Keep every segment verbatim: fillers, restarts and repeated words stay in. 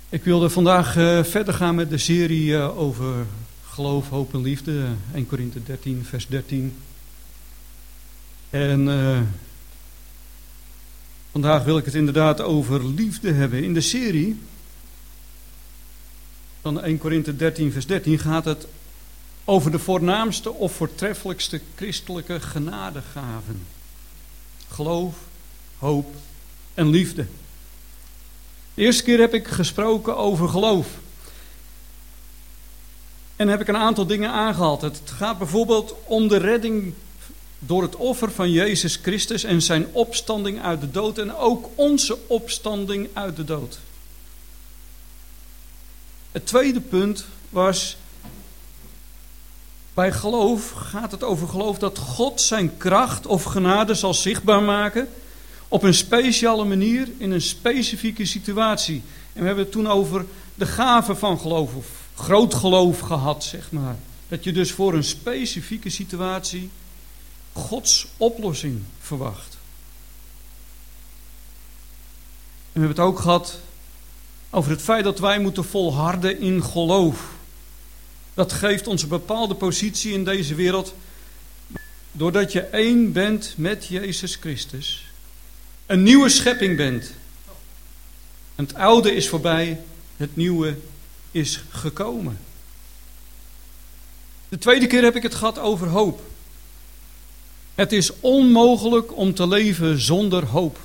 Ik wilde vandaag uh, verder gaan met de serie uh, over geloof, hoop en liefde. Eerste Korinthe dertien, vers dertien. En uh, vandaag wil ik het inderdaad over liefde hebben. In de serie van Eerste Korinthe dertien, vers dertien gaat het over de voornaamste of voortreffelijkste christelijke genadegaven. Geloof, hoop en liefde. De eerste keer heb ik gesproken over geloof. En heb ik een aantal dingen aangehaald. Het gaat bijvoorbeeld om de redding door het offer van Jezus Christus en zijn opstanding uit de dood. En ook onze opstanding uit de dood. Het tweede punt was, bij geloof gaat het over geloof dat God zijn kracht of genade zal zichtbaar maken op een speciale manier in een specifieke situatie. En we hebben het toen over de gave van geloof of groot geloof gehad, zeg maar. Dat je dus voor een specifieke situatie Gods oplossing verwacht. En we hebben het ook gehad over het feit dat wij moeten volharden in geloof. Dat geeft ons een bepaalde positie in deze wereld. Doordat je één bent met Jezus Christus. Een nieuwe schepping bent. Het oude is voorbij, het nieuwe is gekomen. De tweede keer heb ik het gehad over hoop. Het is onmogelijk om te leven zonder hoop.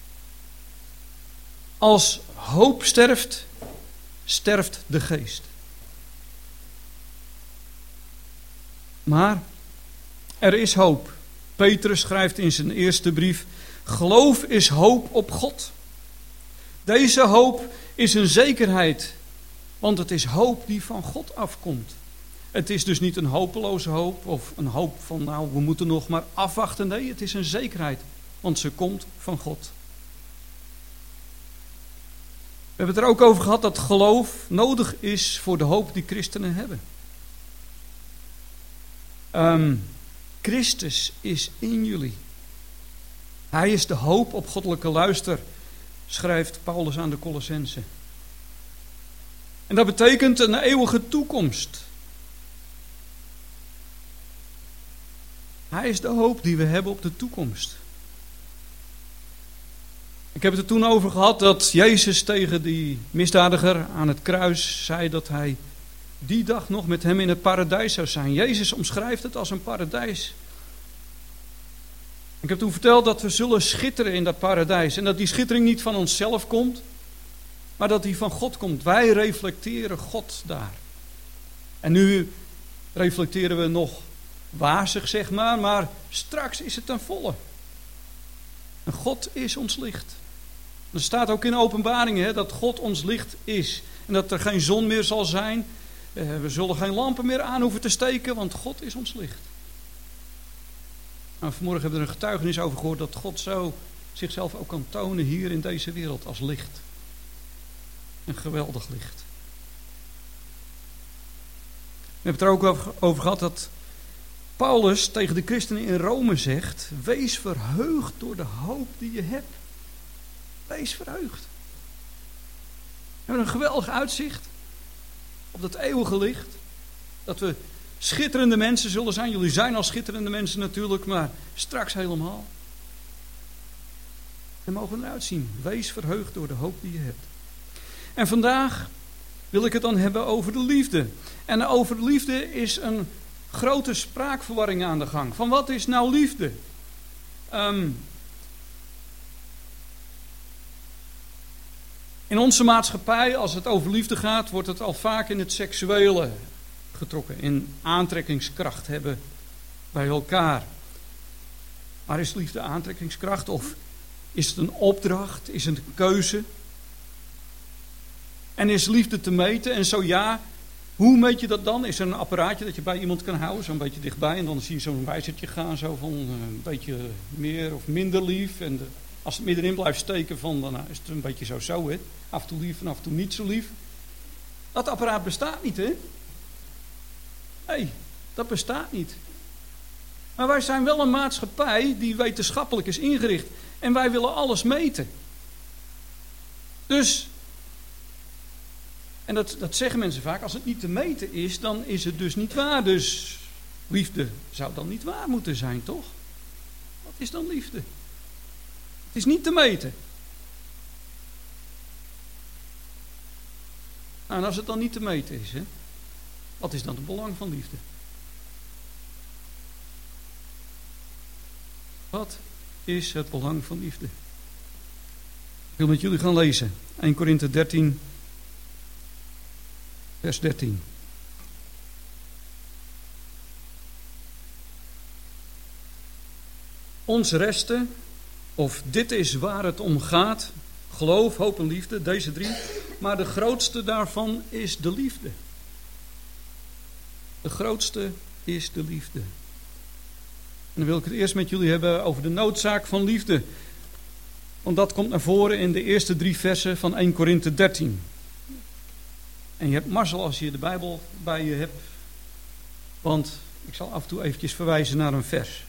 Als hoop sterft, sterft de geest. Maar er is hoop. Petrus schrijft in zijn eerste brief: geloof is hoop op God. Deze hoop is een zekerheid, want het is hoop die van God afkomt. Het is dus niet een hopeloze hoop of een hoop van nou we moeten nog maar afwachten. Nee, het is een zekerheid, want ze komt van God. We hebben het er ook over gehad dat geloof nodig is voor de hoop die christenen hebben. Um, Christus is in jullie. Hij is de hoop op goddelijke luister, schrijft Paulus aan de Colossenzen. En dat betekent een eeuwige toekomst. Hij is de hoop die we hebben op de toekomst. Ik heb het er toen over gehad dat Jezus tegen die misdadiger aan het kruis zei dat hij die dag nog met hem in het paradijs zou zijn. Jezus omschrijft het als een paradijs. Ik heb toen verteld dat we zullen schitteren in dat paradijs. En dat die schittering niet van onszelf komt, maar dat die van God komt. Wij reflecteren God daar. En nu reflecteren we nog wazig, zeg maar, maar straks is het ten volle. En God is ons licht. Er staat ook in Openbaringen hè, dat God ons licht is. En dat er geen zon meer zal zijn. We zullen geen lampen meer aan hoeven te steken, want God is ons licht. Nou, vanmorgen hebben we er een getuigenis over gehoord dat God zo zichzelf ook kan tonen hier in deze wereld als licht. Een geweldig licht. We hebben het er ook over gehad dat Paulus tegen de christenen in Rome zegt: wees verheugd door de hoop die je hebt. Wees verheugd. We hebben een geweldig uitzicht op dat eeuwige licht. Dat we schitterende mensen zullen zijn. Jullie zijn al schitterende mensen natuurlijk, maar straks helemaal. En mogen we eruit zien. Wees verheugd door de hoop die je hebt. En vandaag wil ik het dan hebben over de liefde. En over de liefde is een grote spraakverwarring aan de gang. Van wat is nou liefde? Um, in onze maatschappij, als het over liefde gaat, wordt het al vaak in het seksuele getrokken. In aantrekkingskracht hebben bij elkaar. Maar is liefde aantrekkingskracht of is het een opdracht? Is het een keuze? En is liefde te meten? En zo ja, hoe meet je dat dan? Is er een apparaatje dat je bij iemand kan houden, zo'n beetje dichtbij, en dan zie je zo'n wijzertje gaan, zo van een beetje meer of minder lief. En de, als het middenin blijft steken, van, dan is het een beetje zo zo, hè. Af en toe lief en af en toe niet zo lief. Dat apparaat bestaat niet, hè. Nee, dat bestaat niet. Maar wij zijn wel een maatschappij die wetenschappelijk is ingericht. En, En wij willen alles meten. Dus En dat, dat zeggen mensen vaak, als het niet te meten is, dan is het dus niet waar. Dus liefde zou dan niet waar moeten zijn, toch? Wat is dan liefde? Het is niet te meten. Nou, en als het dan niet te meten is, hè, wat is dan het belang van liefde? Wat is het belang van liefde? Ik wil met jullie gaan lezen. Eerste Korinthe dertien, vers dertien. Ons resten, of dit is waar het om gaat, geloof, hoop en liefde, deze drie. Maar de grootste daarvan is de liefde. De grootste is de liefde. En dan wil ik het eerst met jullie hebben over de noodzaak van liefde. Want dat komt naar voren in de eerste drie versen van Eerste Korinthe dertien. En je hebt mazzel als je de Bijbel bij je hebt. Want ik zal af en toe eventjes verwijzen naar een vers.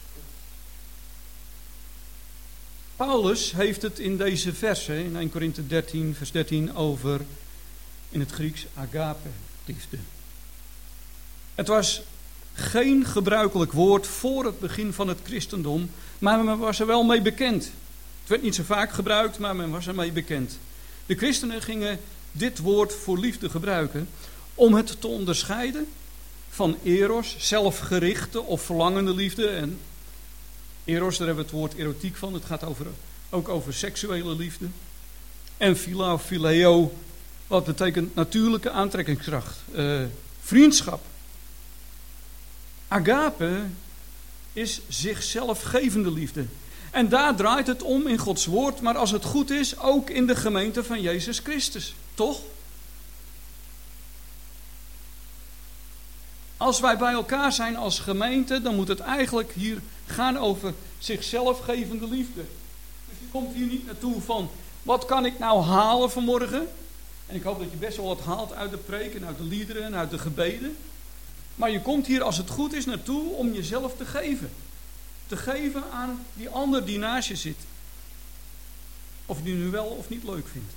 Paulus heeft het in deze versen, in Eerste Korinthe dertien, vers dertien, over, in het Grieks, agape, liefde. Het was geen gebruikelijk woord voor het begin van het christendom, maar men was er wel mee bekend. Het werd niet zo vaak gebruikt, maar men was er mee bekend. De christenen gingen dit woord voor liefde gebruiken om het te onderscheiden van eros, zelfgerichte of verlangende liefde. En eros, daar hebben we het woord erotiek van. Het gaat over, ook over seksuele liefde. En phila of phileo, wat betekent natuurlijke aantrekkingskracht. Uh, vriendschap. Agape is zichzelf gevende liefde. En daar draait het om in Gods woord, maar als het goed is, ook in de gemeente van Jezus Christus. Toch? Als wij bij elkaar zijn als gemeente, dan moet het eigenlijk hier gaan over zichzelf gevende liefde. Dus je komt hier niet naartoe van, wat kan ik nou halen vanmorgen? En ik hoop dat je best wel wat haalt uit de preek en uit de liederen en uit de gebeden. Maar je komt hier als het goed is naartoe om jezelf te geven. Te geven aan die ander die naast je zit. Of die nu wel of niet leuk vindt.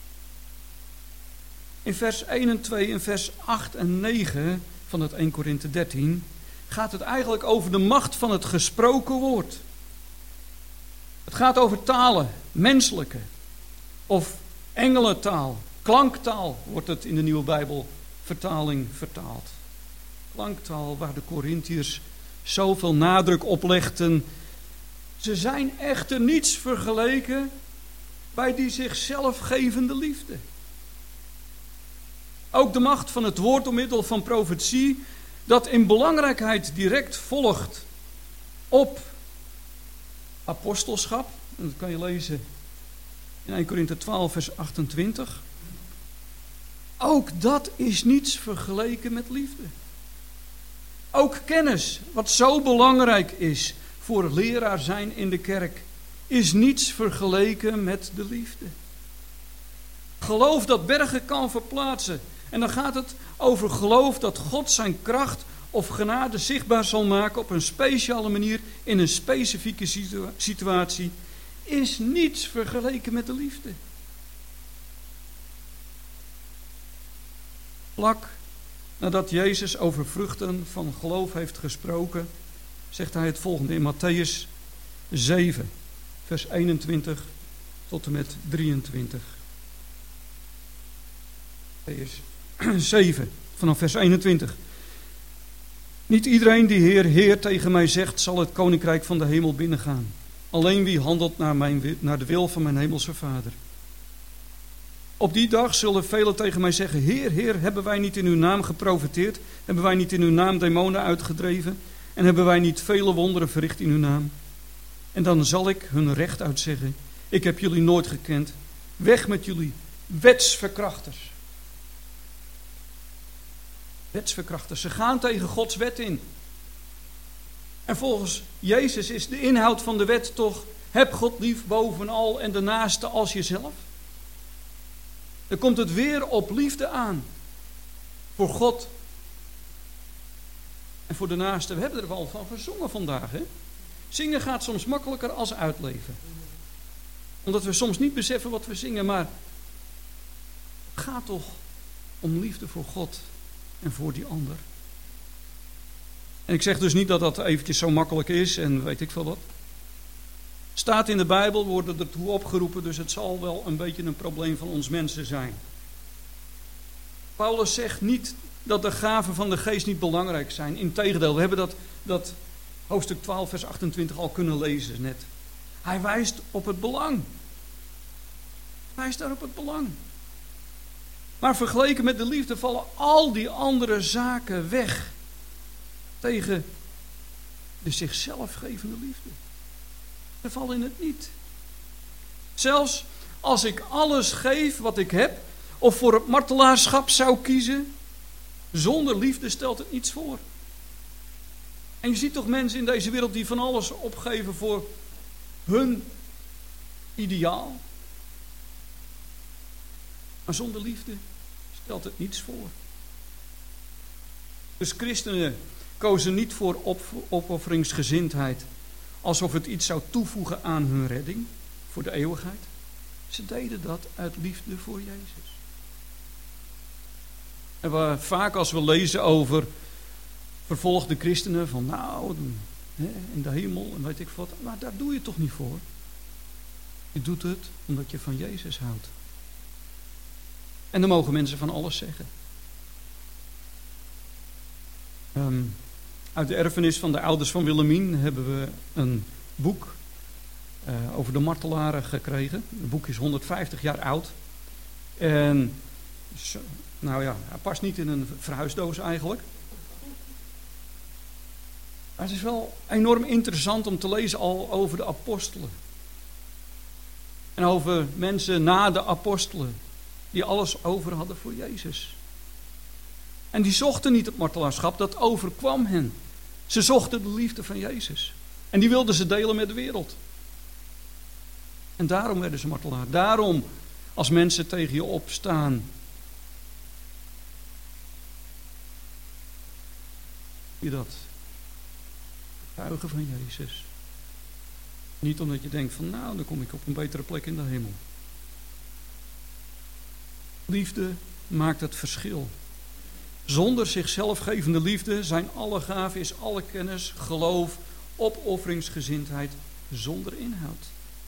In vers één en twee en vers acht en negen van het Eerste Korinthe dertien gaat het eigenlijk over de macht van het gesproken woord. Het gaat over talen, menselijke of engelentaal, klanktaal wordt het in de Nieuwe Bijbelvertaling vertaald. Klanktaal waar de Korintiërs zoveel nadruk op legden. Ze zijn echter niets vergeleken bij die zichzelf gevende liefde. Ook de macht van het woord door middel van profetie, dat in belangrijkheid direct volgt op apostelschap. En dat kan je lezen in Eerste Korinthe twaalf vers achtentwintig. Ook dat is niets vergeleken met liefde. Ook kennis, wat zo belangrijk is voor het leraar zijn in de kerk, is niets vergeleken met de liefde. Geloof dat bergen kan verplaatsen. En dan gaat het over geloof dat God zijn kracht of genade zichtbaar zal maken op een speciale manier in een specifieke situa- situatie, is niets vergeleken met de liefde. Vlak nadat Jezus over vruchten van geloof heeft gesproken, zegt hij het volgende in Mattheüs zeven, vers eenentwintig tot en met drieëntwintig. Mattheüs zeven, vanaf vers eenentwintig. Niet iedereen die Heer, Heer tegen mij zegt, zal het koninkrijk van de hemel binnengaan. Alleen wie handelt naar, mijn, naar de wil van mijn hemelse Vader. Op die dag zullen velen tegen mij zeggen, Heer, Heer, hebben wij niet in uw naam geprofeteerd? Hebben wij niet in uw naam demonen uitgedreven? En hebben wij niet vele wonderen verricht in uw naam? En dan zal ik hun recht uitzeggen, ik heb jullie nooit gekend. Weg met jullie, wetsverkrachters. Wetsverkrachters, ze gaan tegen Gods wet in. En volgens Jezus is de inhoud van de wet toch, heb God lief bovenal en de naaste als jezelf. Dan komt het weer op liefde aan. Voor God en voor de naaste. We hebben er wel van gezongen vandaag. Hè? Zingen gaat soms makkelijker als uitleven. Omdat we soms niet beseffen wat we zingen. Maar het gaat toch om liefde voor God en voor die ander. En ik zeg dus niet dat dat eventjes zo makkelijk is en weet ik veel wat. Staat in de Bijbel, worden ertoe opgeroepen, dus het zal wel een beetje een probleem van ons mensen zijn. Paulus zegt niet dat de gaven van de geest niet belangrijk zijn. Integendeel, we hebben dat, dat hoofdstuk twaalf vers achtentwintig al kunnen lezen net. Hij wijst op het belang. Hij wijst daar op het belang. Maar vergeleken met de liefde vallen al die andere zaken weg tegen de zichzelf gevende liefde. Ze vallen in het niet. Zelfs als ik alles geef wat ik heb, of voor het martelaarschap zou kiezen, zonder liefde stelt het niets voor. En je ziet toch mensen in deze wereld die van alles opgeven voor hun ideaal. Maar zonder liefde stelt het niets voor. Dus christenen kozen niet voor op- opofferingsgezindheid, alsof het iets zou toevoegen aan hun redding voor de eeuwigheid. Ze deden dat uit liefde voor Jezus. En we, vaak als we lezen over vervolgde christenen, van nou, hè, in de hemel en weet ik wat, maar daar doe je het toch niet voor. Je doet het omdat je van Jezus houdt. En dan mogen mensen van alles zeggen. Um, uit de erfenis van de ouders van Willemien hebben we een boek uh, over de martelaren gekregen. Het boek is honderdvijftig jaar oud. En zo, nou ja, hij past niet in een verhuisdoos eigenlijk. Maar het is wel enorm interessant om te lezen al over de apostelen. En over mensen na de apostelen. Die alles over hadden voor Jezus. En die zochten niet het martelaarschap, dat overkwam hen. Ze zochten de liefde van Jezus. En die wilden ze delen met de wereld. En daarom werden ze martelaar. Daarom, als mensen tegen je opstaan, je dat getuigen van Jezus. Niet omdat je denkt van nou, dan kom ik op een betere plek in de hemel. Liefde maakt het verschil. Zonder zichzelf gevende liefde zijn alle gaven, is alle kennis, geloof, opofferingsgezindheid zonder inhoud.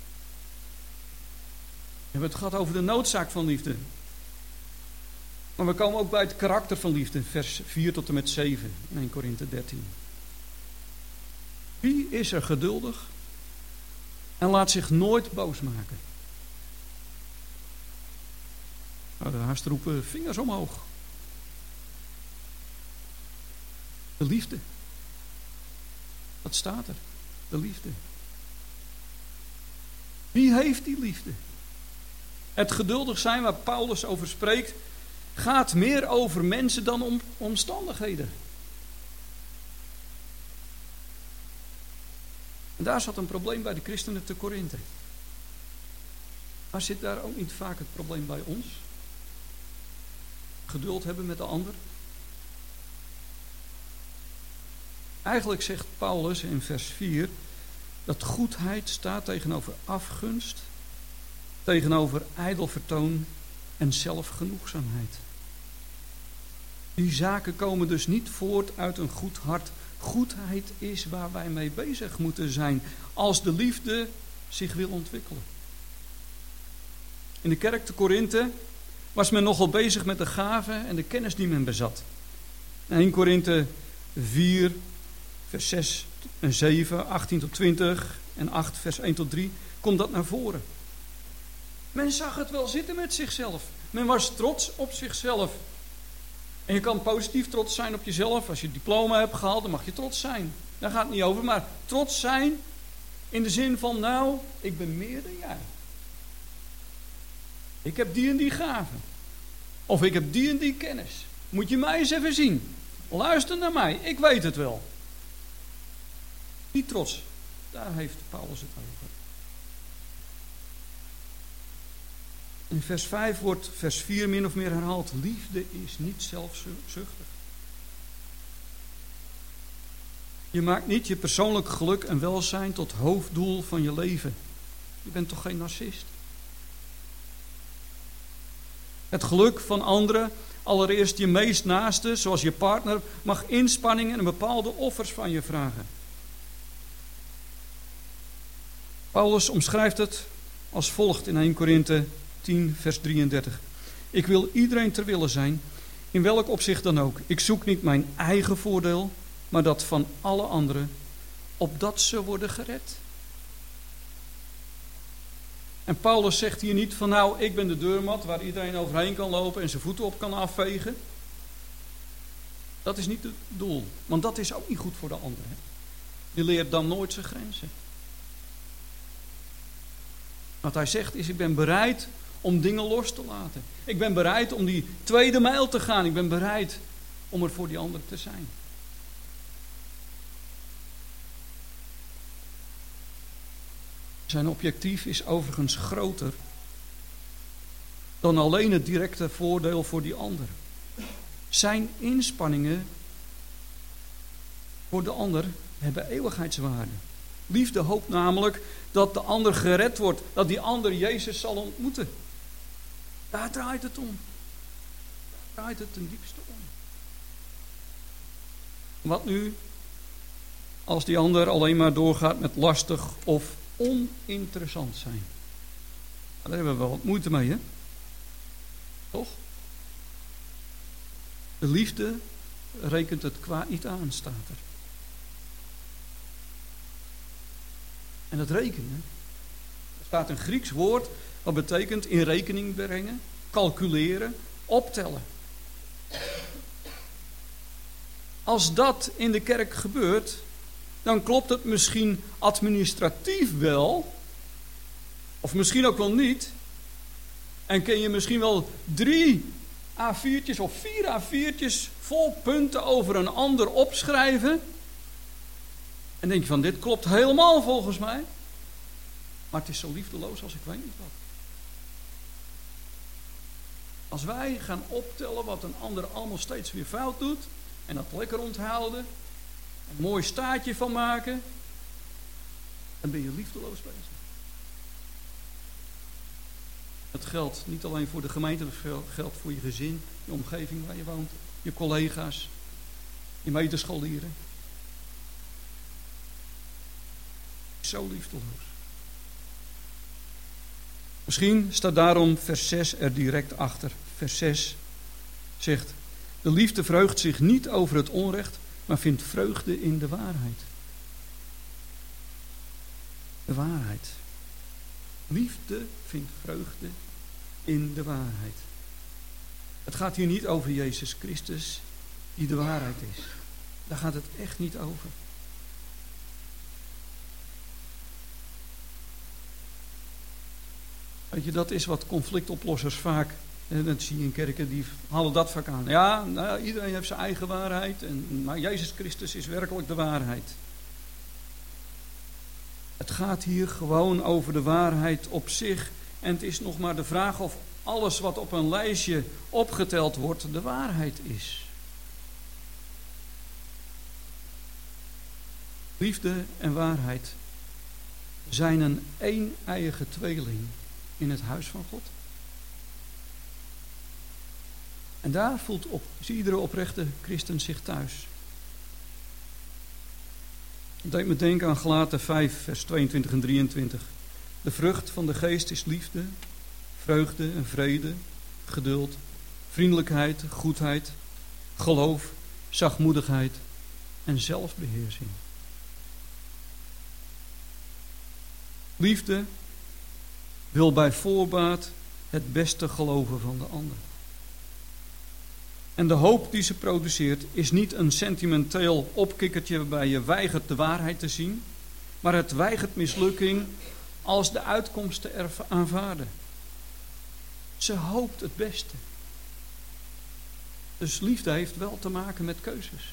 We hebben het gehad over de noodzaak van liefde. Maar we komen ook bij het karakter van liefde, vers vier tot en met zeven in Eerste Korinthe dertien. Wie is er geduldig en laat zich nooit boos maken? Nou, de haast roepen vingers omhoog. De liefde. Wat staat er? De liefde. Wie heeft die liefde? Het geduldig zijn waar Paulus over spreekt, gaat meer over mensen dan om omstandigheden. En daar zat een probleem bij de christenen te Korinthe. Maar zit daar ook niet vaak het probleem bij ons? Geduld hebben met de ander? Eigenlijk zegt Paulus in vers vier dat goedheid staat tegenover afgunst, tegenover ijdel vertoon en zelfgenoegzaamheid. Die zaken komen dus niet voort uit een goed hart. Goedheid is waar wij mee bezig moeten zijn als de liefde zich wil ontwikkelen. In de kerk te Korinthe was men nogal bezig met de gaven en de kennis die men bezat. In Eerste Korinthe vier, vers zes en zeven, achttien tot twintig en acht, vers één tot drie, komt dat naar voren. Men zag het wel zitten met zichzelf. Men was trots op zichzelf. En je kan positief trots zijn op jezelf. Als je het diploma hebt gehaald, dan mag je trots zijn. Daar gaat het niet over. Maar trots zijn in de zin van, nou, ik ben meer dan jij. Ik heb die en die gaven. Of ik heb die en die kennis. Moet je mij eens even zien. Luister naar mij. Ik weet het wel. Die trots. Daar heeft Paulus het over. In vers vijf wordt vers vier min of meer herhaald. Liefde is niet zelfzuchtig. Je maakt niet je persoonlijk geluk en welzijn tot hoofddoel van je leven. Je bent toch geen narcist? Het geluk van anderen Allereerst je meest naaste, zoals je partner, mag inspanningen en bepaalde offers van je vragen. Paulus omschrijft het als volgt in eerste Korinthe tien, vers drieëndertig. Ik wil iedereen ter wille zijn, in welk opzicht dan ook. Ik zoek niet mijn eigen voordeel, maar dat van alle anderen, opdat ze worden gered. En Paulus zegt hier niet van nou, ik ben de deurmat waar iedereen overheen kan lopen en zijn voeten op kan afvegen. Dat is niet het doel, want dat is ook niet goed voor de anderen. Je leert dan nooit zijn grenzen. Wat hij zegt is, ik ben bereid om dingen los te laten. Ik ben bereid om die tweede mijl te gaan. Ik ben bereid om er voor die ander te zijn. Zijn objectief is overigens groter dan alleen het directe voordeel voor die ander. Zijn inspanningen voor de ander hebben eeuwigheidswaarde. Liefde hoopt namelijk dat de ander gered wordt, dat die ander Jezus zal ontmoeten. Daar draait het om. Daar draait het ten diepste om. Wat nu als die ander alleen maar doorgaat met lastig of oninteressant zijn? Daar hebben we wel wat moeite mee, hè? Toch? De liefde rekent het kwaad niet aan, staat er. En dat rekenen, er staat een Grieks woord wat betekent in rekening brengen, calculeren, optellen. Als dat in de kerk gebeurt, dan klopt het misschien administratief wel, of misschien ook wel niet. En kun je misschien wel drie A viertjes of vier A viertjes vol punten over een ander opschrijven. En denk je van, dit klopt helemaal volgens mij. Maar het is zo liefdeloos als ik weet niet wat. Als wij gaan optellen wat een ander allemaal steeds weer fout doet, en dat lekker onthouden, een mooi staartje van maken, dan ben je liefdeloos bezig. Dat geldt niet alleen voor de gemeente, dat geldt voor je gezin, je omgeving waar je woont, je collega's, je medescholieren. Zo liefdeloos. Misschien staat daarom vers zes er direct achter. Vers zes zegt, de liefde verheugt zich niet over het onrecht, maar vindt vreugde in de waarheid. De waarheid. Liefde vindt vreugde in de waarheid. Het gaat hier niet over Jezus Christus, die de waarheid is. Daar gaat het echt niet over. Weet je, dat is wat conflictoplossers vaak, en dat zie je in kerken, die halen dat vaak aan. Ja, nou, iedereen heeft zijn eigen waarheid, en, maar Jezus Christus is werkelijk de waarheid. Het gaat hier gewoon over de waarheid op zich. En het is nog maar de vraag of alles wat op een lijstje opgeteld wordt de waarheid is. Liefde en waarheid zijn een een-eiige tweeling in het huis van God. En daar voelt op, iedere oprechte christen zich thuis. Het deed me denken aan Galaten vijf, vers tweeëntwintig en drieëntwintig. De vrucht van de geest is liefde, vreugde en vrede, geduld, vriendelijkheid, goedheid, geloof, zachtmoedigheid en zelfbeheersing. Liefde wil bij voorbaat het beste geloven van de ander. En de hoop die ze produceert is niet een sentimenteel opkikkertje waarbij je weigert de waarheid te zien, maar het weigert mislukking als de uitkomst te aanvaarden. Ze hoopt het beste. Dus liefde heeft wel te maken met keuzes.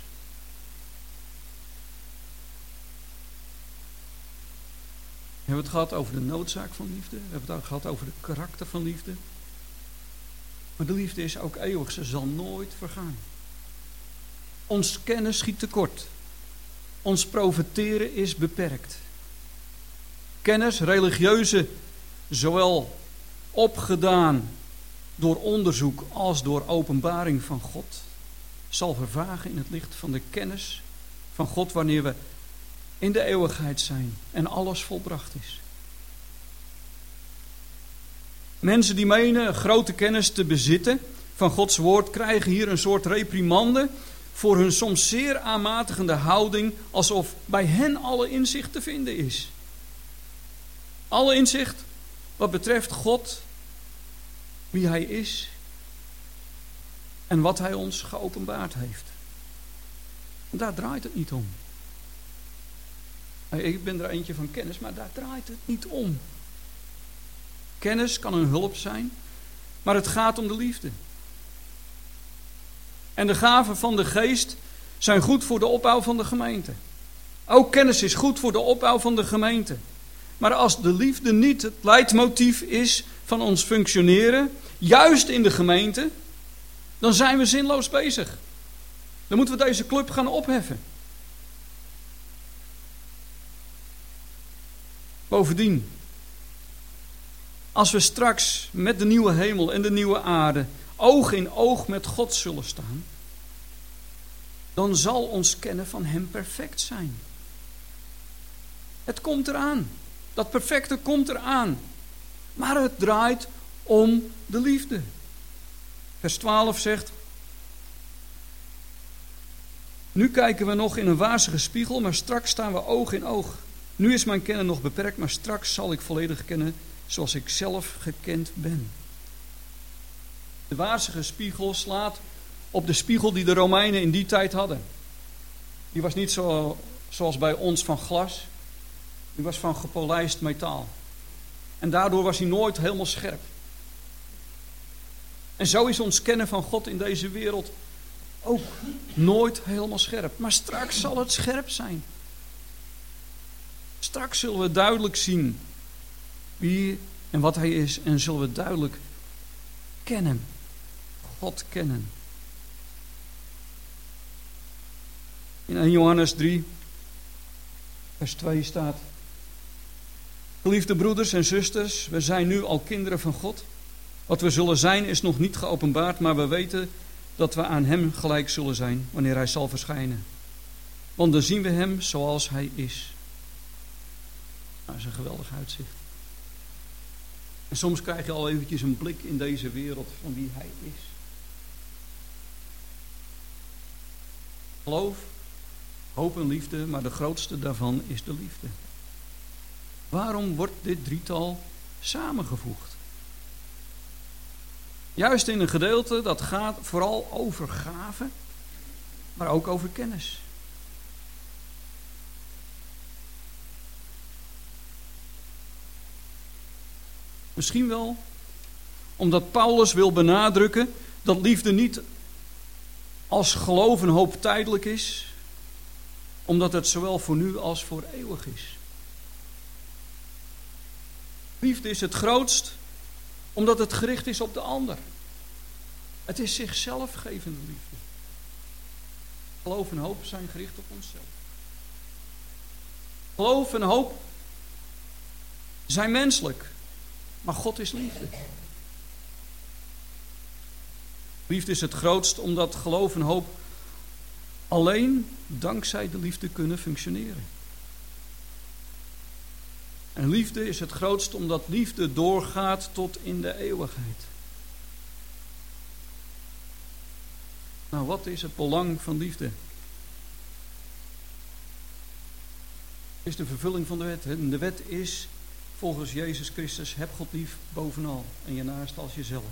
We hebben het gehad over de noodzaak van liefde. We hebben het gehad over het karakter van liefde. Maar de liefde is ook eeuwig. Ze zal nooit vergaan. Ons kennen schiet tekort. Ons profiteren is beperkt. Kennis, religieuze, zowel opgedaan door onderzoek als door openbaring van God, zal vervagen in het licht van de kennis van God wanneer we in de eeuwigheid zijn en alles volbracht is. Mensen die menen een grote kennis te bezitten van Gods woord krijgen hier een soort reprimande voor hun soms zeer aanmatigende houding, alsof bij hen alle inzicht te vinden is. Alle inzicht wat betreft God, wie Hij is en wat Hij ons geopenbaard heeft. En daar draait het niet om. Ik ben er eentje van kennis, maar daar draait het niet om. Kennis kan een hulp zijn, maar het gaat om de liefde. En de gaven van de geest zijn goed voor de opbouw van de gemeente. Ook kennis is goed voor de opbouw van de gemeente. Maar als de liefde niet het leidmotief is van ons functioneren, juist in de gemeente, dan zijn we zinloos bezig. Dan moeten we deze club gaan opheffen. Bovendien, als we straks met de nieuwe hemel en de nieuwe aarde oog in oog met God zullen staan, dan zal ons kennen van Hem perfect zijn. Het komt eraan. Dat perfecte komt eraan. Maar het draait om de liefde. Vers twaalf zegt: nu kijken we nog in een wazige spiegel, maar straks staan we oog in oog. Nu is mijn kennen nog beperkt, maar straks zal ik volledig kennen zoals ik zelf gekend ben. De wazige spiegel slaat op de spiegel die de Romeinen in die tijd hadden. Die was niet zo, zoals bij ons van glas. Die was van gepolijst metaal. En daardoor was hij nooit helemaal scherp. En zo is ons kennen van God in deze wereld ook nooit helemaal scherp. Maar straks zal het scherp zijn. Straks zullen we duidelijk zien wie en wat Hij is. En zullen we duidelijk kennen. God kennen. In eerste Johannes drie, vers twee staat: geliefde broeders en zusters, we zijn nu al kinderen van God. Wat we zullen zijn is nog niet geopenbaard, maar we weten dat we aan Hem gelijk zullen zijn wanneer Hij zal verschijnen. Want dan zien we Hem zoals Hij is. Nou, dat is een geweldig uitzicht. En soms krijg je al eventjes een blik in deze wereld van wie Hij is. Geloof, hoop en liefde, maar de grootste daarvan is de liefde. Waarom wordt dit drietal samengevoegd? Juist in een gedeelte dat gaat vooral over gave, maar ook over kennis. Misschien wel omdat Paulus wil benadrukken dat liefde niet als geloof en hoop tijdelijk is, omdat het zowel voor nu als voor eeuwig is. Liefde is het grootst omdat het gericht is op de ander. Het is zichzelf gevende liefde. Geloof en hoop zijn gericht op onszelf. Geloof en hoop zijn menselijk, maar God is liefde. Liefde is het grootst omdat geloof en hoop alleen dankzij de liefde kunnen functioneren. En liefde is het grootst omdat liefde doorgaat tot in de eeuwigheid. Nou, wat is het belang van liefde? Het is de vervulling van de wet. En de wet is volgens Jezus Christus: heb God lief bovenal en je naast als jezelf.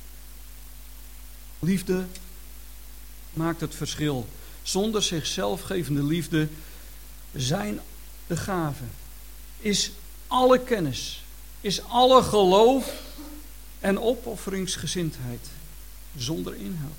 Liefde maakt het verschil. Zonder zichzelf gevende liefde zijn de gaven, is alle kennis, is alle geloof en opofferingsgezindheid zonder inhoud.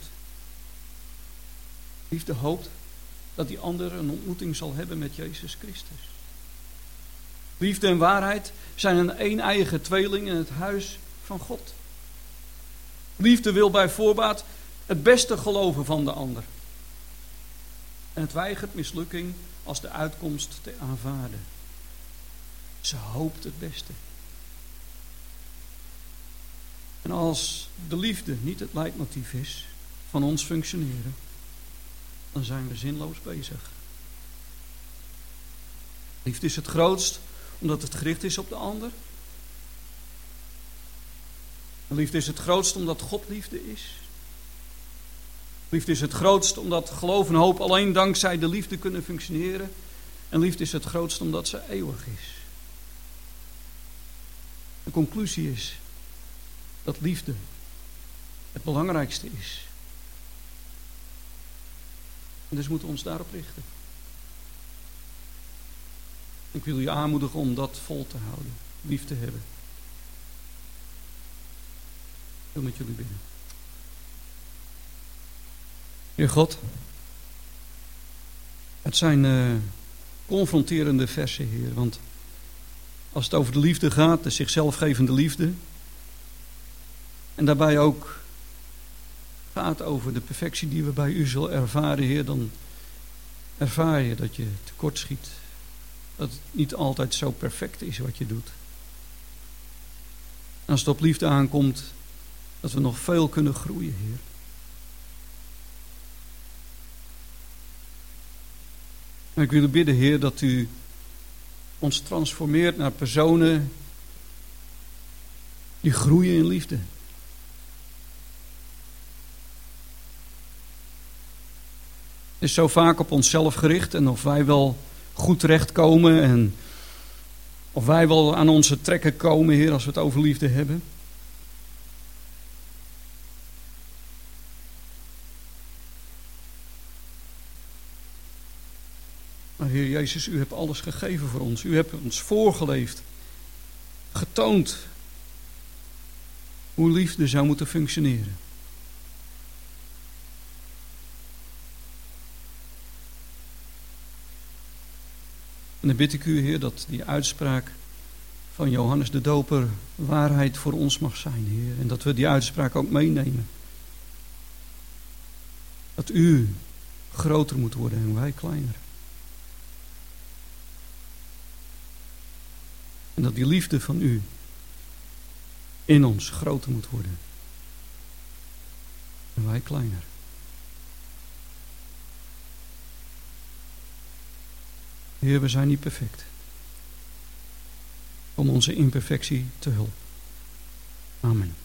Liefde hoopt dat die ander een ontmoeting zal hebben met Jezus Christus. Liefde en waarheid zijn een een-eigen tweeling in het huis van God. Liefde wil bij voorbaat het beste geloven van de ander. En het weigert mislukking als de uitkomst te aanvaarden. Ze hoopt het beste. En als de liefde niet het leidmotief is van ons functioneren, dan zijn we zinloos bezig. Liefde is het grootst omdat het gericht is op de ander. En liefde is het grootst omdat God liefde is. Liefde is het grootst omdat geloof en hoop alleen dankzij de liefde kunnen functioneren. En liefde is het grootst omdat ze eeuwig is. De conclusie is dat liefde het belangrijkste is. En dus moeten we ons daarop richten. Ik wil u aanmoedigen om dat vol te houden. Lief te hebben. Ik wil met jullie bidden. Heer God, het zijn uh, confronterende versen, Heer. Want als het over de liefde gaat, de zichzelfgevende liefde, en daarbij ook gaat over de perfectie die we bij u zullen ervaren, Heer, dan ervaar je dat je tekortschiet. Dat het niet altijd zo perfect is wat je doet. En als het op liefde aankomt, dat we nog veel kunnen groeien, Heer. En ik wil u bidden, Heer, dat u ons transformeert naar personen die groeien in liefde. Het is zo vaak op onszelf gericht en of wij wel goed terechtkomen en of wij wel aan onze trekken komen, Heer, als we het over liefde hebben. Maar Heer Jezus, u hebt alles gegeven voor ons. U hebt ons voorgeleefd, getoond hoe liefde zou moeten functioneren. En dan bid ik u, Heer, dat die uitspraak van Johannes de Doper waarheid voor ons mag zijn, Heer. En dat we die uitspraak ook meenemen. Dat u groter moet worden en wij kleiner. En dat die liefde van u in ons groter moet worden. En wij kleiner. Heer, we zijn niet perfect. Om onze imperfectie te hulp. Amen.